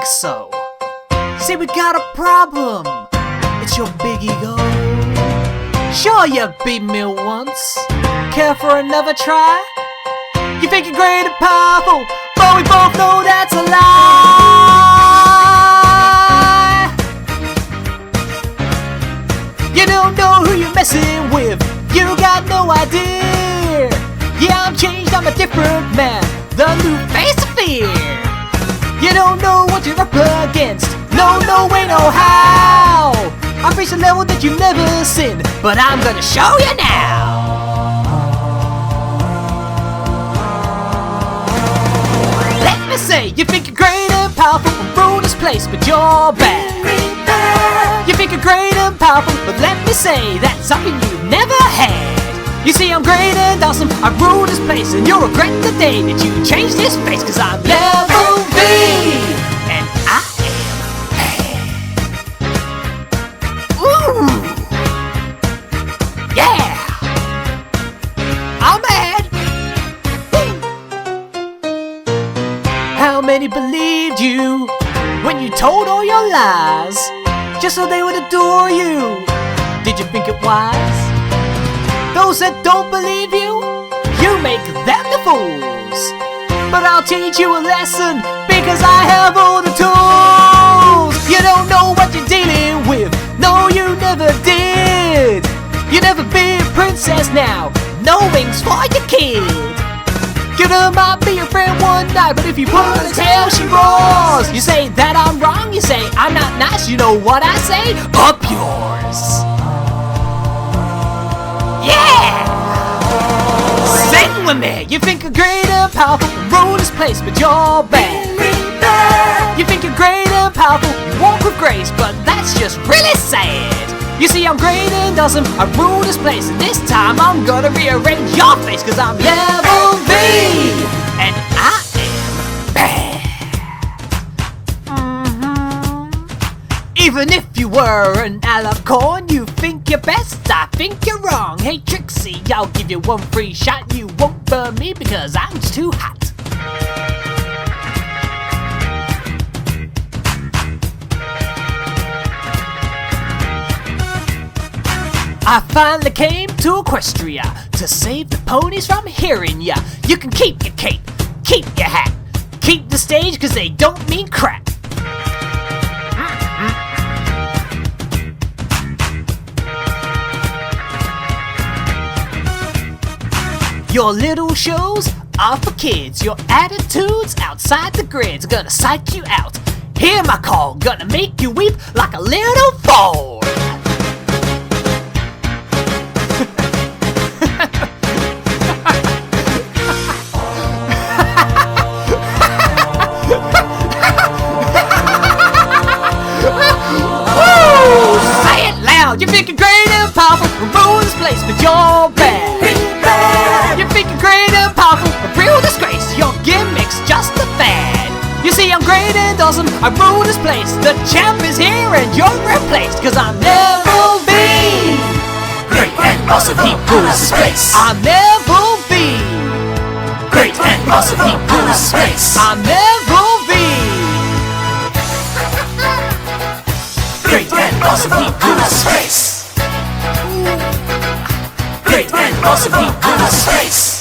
so? See, we got a problem. It's your big ego. Sure, you beat me once. Care for another try? You think you're great and powerful, but we both know that's a lie. You don't know who you're messing with. You got no idea. Yeah, I'm changed, I'm a different man. The new face of fear. You don't know what you're up against. No way, no how. I've reached a level that you've never seen, but I'm gonna show you now. Let me say, you think you're great and powerful and rule this place, but you're bad. You think you're great and powerful, but let me say, that's something you've never had. You see, I'm great and awesome, I rule this place, and you'll regret the day that you changed this face, cause I'm level V, and I am bad. Ooh, yeah, I'm mad. How many believed you when you told all your lies, just so they would adore you? Did you think it wise? Those that don't believe you, you make them the fools. But I'll teach you a lesson, because I have all the tools. You don't know what you're dealing with. No, you never did. You never be a princess now. No wings for your kid. Kidda might be your friend one night, but if you pull her tail, she roars. You say that I'm wrong, you say I'm not nice. You know what I say? Up yours. Yeah! Sing with me! You think you're great and powerful, rule this place, but you're bad. You think you're great and powerful, you walk with grace, but that's just really sad. You see, I'm great and awesome, I rule this place, and this time I'm gonna rearrange your face, cause I'm level V, and I am bad. Even if you were an alicorn, you think you're best, I think you're wrong. Hey Trixie, I'll give you one free shot. You won't burn me because I'm just too hot. I finally came to Equestria to save the ponies from hearing ya. You can keep your cape, keep your hat, keep the stage cause they don't mean crap. Your little shows are for kids. Your attitudes outside the grid's gonna psych you out. Hear my call, gonna make you weep like a little foal. Woo! Say it loud. You think you're great and powerful, rule this place, but you're bad. You think you're great and powerful, a real disgrace. Your gimmick's just a fad. You see, I'm great and awesome, I rule this place. The champ is here and you're replaced, cause I'm level V. Great and awesome, he rules this place. I'm level V. Great and awesome, he rules this place. I'm level V. Great and awesome, he rules this place. Great and awesome, he rules this place.